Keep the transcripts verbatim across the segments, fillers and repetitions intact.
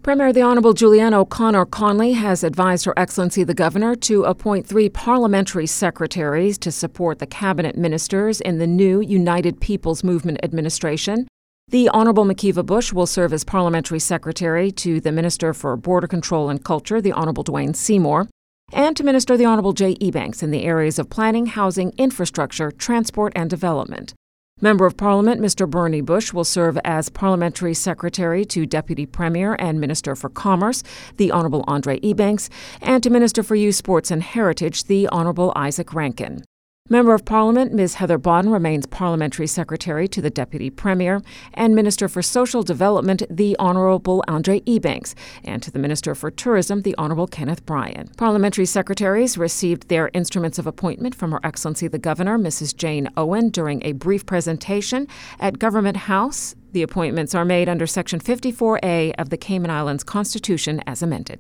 Premier the Honourable Julianne O'Connor Conley has advised Her Excellency the Governor to appoint three parliamentary secretaries to support the cabinet ministers in the new United People's Movement administration. The Honourable Makiva Bush will serve as parliamentary secretary to the Minister for Border Control and Culture, the Honourable Dwayne Seymour, and to Minister the Honourable Jay Ebanks in the areas of planning, housing, infrastructure, transport and development. Member of Parliament Mister Bernie Bush will serve as Parliamentary Secretary to Deputy Premier and Minister for Commerce, the Honourable Andre Ebanks, and to Minister for Youth, Sports and Heritage, the Honourable Isaac Rankin. Member of Parliament Miz Heather Bodden remains Parliamentary Secretary to the Deputy Premier and Minister for Social Development, the Honourable Andre Ebanks, and to the Minister for Tourism, the Honourable Kenneth Bryan. Parliamentary Secretaries received their instruments of appointment from Her Excellency the Governor, Missus Jane Owen, during a brief presentation at Government House. The appointments are made under Section fifty-four A of the Cayman Islands Constitution as amended.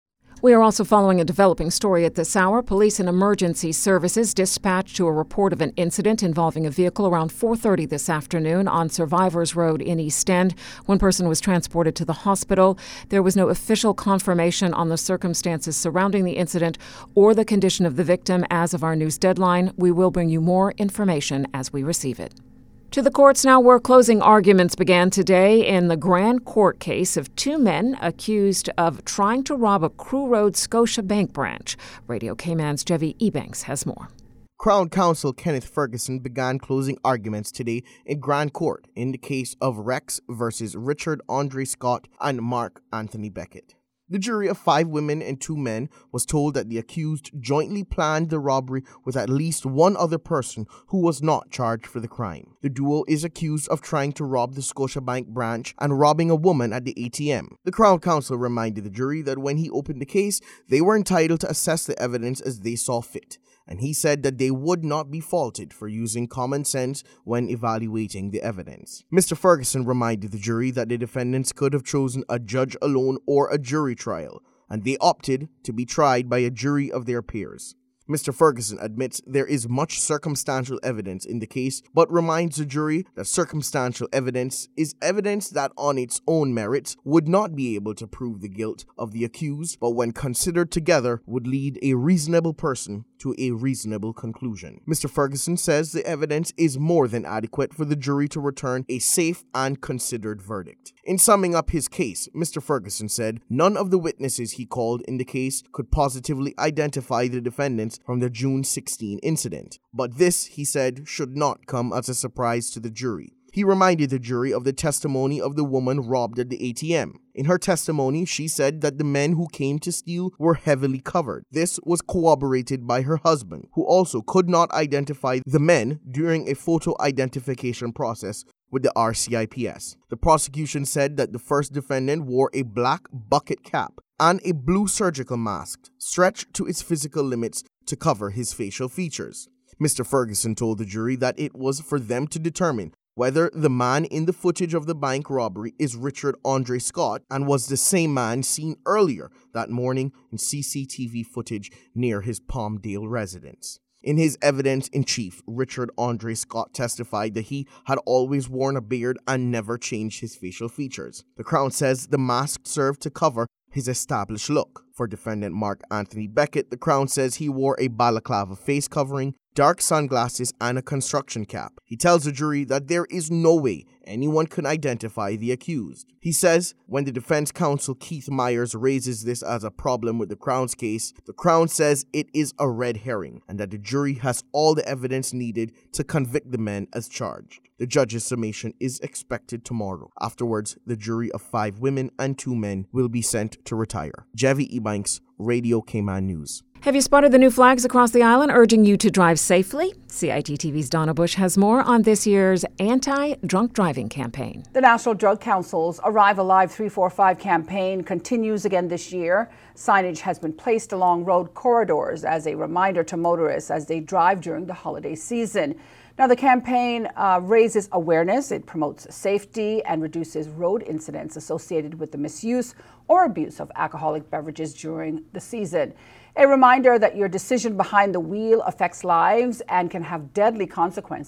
We are also following a developing story at this hour. Police and emergency services dispatched to a report of an incident involving a vehicle around four thirty this afternoon on Survivors Road in East End. One person was transported to the hospital. There was no official confirmation on the circumstances surrounding the incident or the condition of the victim as of our news deadline. We will bring you more information as we receive it. To the courts now, where closing arguments began today in the Grand Court case of two men accused of trying to rob a Crew Road Scotia Bank branch. Radio Cayman's Jevy Ebanks has more. Crown Counsel Kenneth Ferguson began closing arguments today in Grand Court in the case of Rex versus Richard Andre Scott and Mark Anthony Beckett. The jury of five women and two men was told that the accused jointly planned the robbery with at least one other person who was not charged for the crime. The duo is accused of trying to rob the Scotiabank branch and robbing a woman at the A T M. The Crown Counsel reminded the jury that when he opened the case, they were entitled to assess the evidence as they saw fit, and he said that they would not be faulted for using common sense when evaluating the evidence. Mister Ferguson reminded the jury that the defendants could have chosen a judge alone or a jury trial, and they opted to be tried by a jury of their peers. Mister Ferguson admits there is much circumstantial evidence in the case, but reminds the jury that circumstantial evidence is evidence that on its own merits would not be able to prove the guilt of the accused, but when considered together would lead a reasonable person to a reasonable conclusion. Mister Ferguson says the evidence is more than adequate for the jury to return a safe and considered verdict. In summing up his case, Mister Ferguson said none of the witnesses he called in the case could positively identify the defendants from the June sixteenth incident. But this, he said, should not come as a surprise to the jury. He reminded the jury of the testimony of the woman robbed at the A T M. In her testimony, she said that the men who came to steal were heavily covered. This was corroborated by her husband, who also could not identify the men during a photo identification process with the R C I P S. The prosecution said that the first defendant wore a black bucket cap and a blue surgical mask stretched to its physical limits to cover his facial features. Mister Ferguson told the jury that it was for them to determine whether the man in the footage of the bank robbery is Richard Andre Scott and was the same man seen earlier that morning in C C T V footage near his Palmdale residence. In his evidence in chief, Richard Andre Scott testified that he had always worn a beard and never changed his facial features. The Crown says the mask served to cover his established look. For defendant Mark Anthony Beckett, the Crown says he wore a balaclava face covering, dark sunglasses, and a construction cap. He tells the jury that there is no way anyone can identify the accused. He says when the defense counsel Keith Myers raises this as a problem with the Crown's case, the Crown says it is a red herring and that the jury has all the evidence needed to convict the men as charged. The judge's summation is expected tomorrow. Afterwards, the jury of five women and two men will be sent to retire. Jevy Ebanks, Radio Cayman News. Have you spotted the new flags across the island urging you to drive safely? C I T T V's Donna Bush has more on this year's anti-drunk driving campaign. The National Drug Council's Arrive Alive three four five campaign continues again this year. Signage has been placed along road corridors as a reminder to motorists as they drive during the holiday season. Now, the campaign uh, raises awareness, it promotes safety, and reduces road incidents associated with the misuse or abuse of alcoholic beverages during the season. A reminder that your decision behind the wheel affects lives and can have deadly consequences.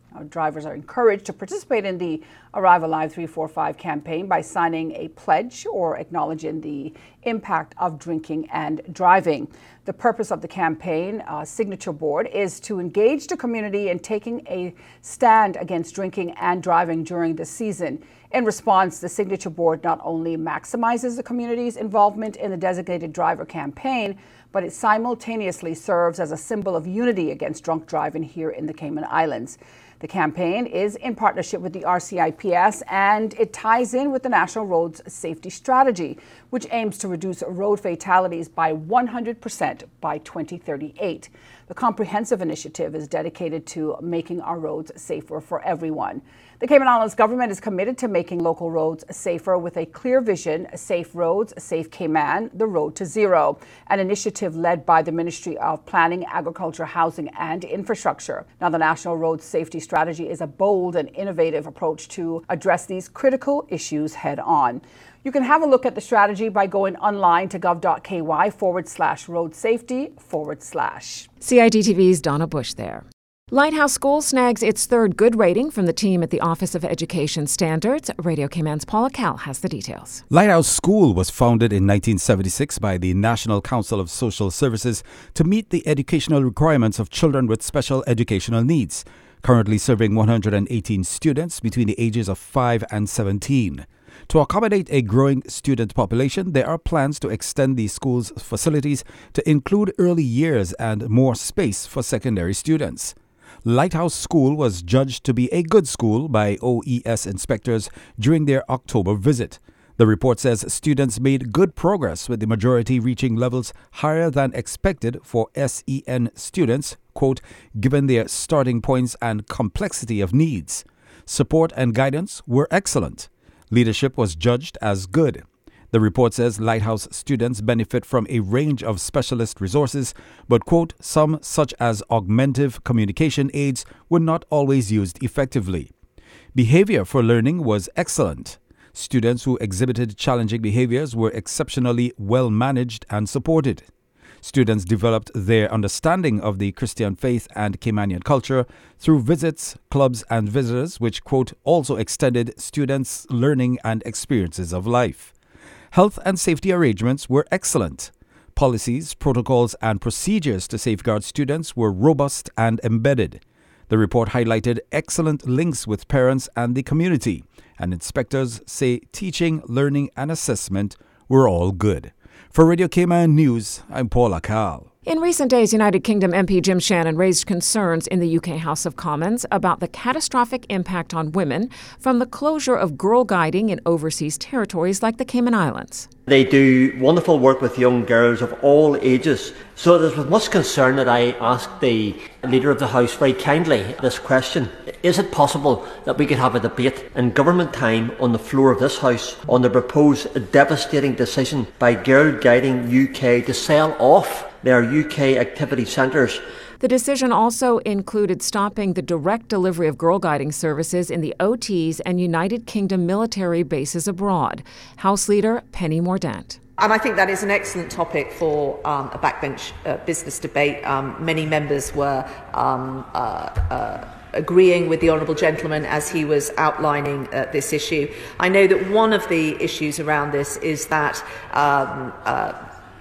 Now, drivers are encouraged to participate in the Arrive Alive three four five campaign by signing a pledge or acknowledging the impact of drinking and driving. The purpose of the campaign uh, signature board is to engage the community in taking a stand against drinking and driving during the season. In response, the signature board not only maximizes the community's involvement in the designated driver campaign, but it simultaneously serves as a symbol of unity against drunk driving here in the Cayman Islands. The campaign is in partnership with the R C I P S, and it ties in with the National Roads Safety Strategy, which aims to reduce road fatalities by one hundred percent by twenty thirty-eight. The comprehensive initiative is dedicated to making our roads safer for everyone. The Cayman Islands government is committed to making local roads safer with a clear vision: Safe Roads, Safe Cayman, the Road to Zero, an initiative led by the Ministry of Planning, Agriculture, Housing and Infrastructure. Now, the National Road Safety Strategy is a bold and innovative approach to address these critical issues head on. You can have a look at the strategy by going online to gov.ky forward slash road safety forward slash. C I D T V's Donna Bush there. Lighthouse School snags its third good rating from the team at the Office of Education Standards. Radio Cayman's Paula Cal has the details. Lighthouse School was founded in nineteen seventy-six by the National Council of Social Services to meet the educational requirements of children with special educational needs, currently serving one hundred eighteen students between the ages of five and seventeen. To accommodate a growing student population, there are plans to extend the school's facilities to include early years and more space for secondary students. Lighthouse School was judged to be a good school by O E S inspectors during their October visit. The report says students made good progress, with the majority reaching levels higher than expected for S E N students, quote, given their starting points and complexity of needs. Support and guidance were excellent. Leadership was judged as good. The report says Lighthouse students benefit from a range of specialist resources, but, quote, some, such as augmentative communication aids, were not always used effectively. Behavior for learning was excellent. Students who exhibited challenging behaviors were exceptionally well managed and supported. Students developed their understanding of the Christian faith and Caymanian culture through visits, clubs, and visitors, which, quote, also extended students' learning and experiences of life. Health and safety arrangements were excellent. Policies, protocols, and procedures to safeguard students were robust and embedded. The report highlighted excellent links with parents and the community, and inspectors say teaching, learning, and assessment were all good. For Radio Cayman News, I'm Paula Cal. In recent days, United Kingdom M P Jim Shannon raised concerns in the U K House of Commons about the catastrophic impact on women from the closure of girl guiding in overseas territories like the Cayman Islands. They do wonderful work with young girls of all ages. So it is with much concern that I asked the Leader of the House very kindly this question. Is it possible that we could have a debate in government time on the floor of this House on the proposed devastating decision by Girl Guiding U K to sell off their U K activity centres? The decision also included stopping the direct delivery of girl guiding services in the O Ts and United Kingdom military bases abroad. House Leader Penny Mordaunt. And I think that is an excellent topic for um, a backbench uh, business debate. Um, many members were um, uh, uh, agreeing with the Honourable Gentleman as he was outlining uh, this issue. I know that one of the issues around this is that um, uh,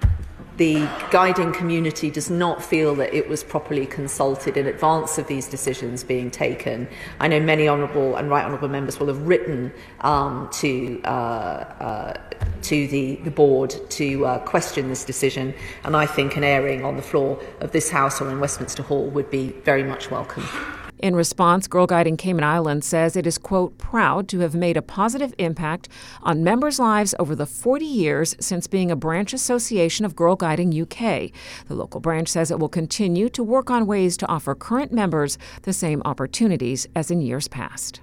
the guiding community does not feel that it was properly consulted in advance of these decisions being taken. I know many honourable and right honourable members will have written um, to uh, uh, to the, the board to uh, question this decision, and I think an airing on the floor of this House or in Westminster Hall would be very much welcome. In response, Girl Guiding Cayman Islands says it is, quote, proud to have made a positive impact on members' lives over the forty years since being a branch association of Girl Guiding U K. The local branch says it will continue to work on ways to offer current members the same opportunities as in years past.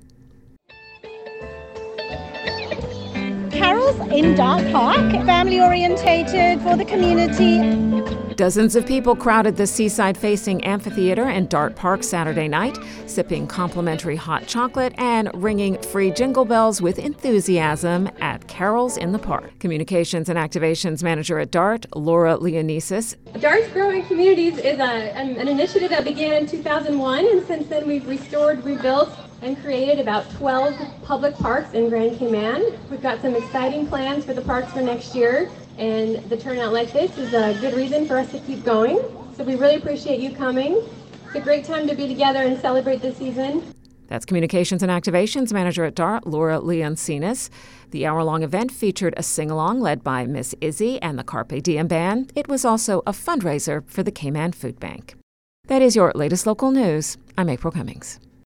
Carols in Dark Park, family orientated for the community. Dozens of people crowded the seaside-facing amphitheater in Dart Park Saturday night, sipping complimentary hot chocolate and ringing free jingle bells with enthusiasm at carols in the park. Communications and Activations Manager at Dart, Laura Leonesis. Dart's Growing Communities is a, an, an initiative that began in two thousand one, and since then we've restored, rebuilt, and created about twelve public parks in Grand Cayman. We've got some exciting plans for the parks for next year, and the turnout like this is a good reason for us to keep going. So we really appreciate you coming. It's a great time to be together and celebrate this season. That's Communications and Activations Manager at Dart, Laura Leoncinas. The hour-long event featured a sing-along led by Miss Izzy and the Carpe Diem Band. It was also a fundraiser for the Cayman Food Bank. That is your latest local news. I'm April Cummings.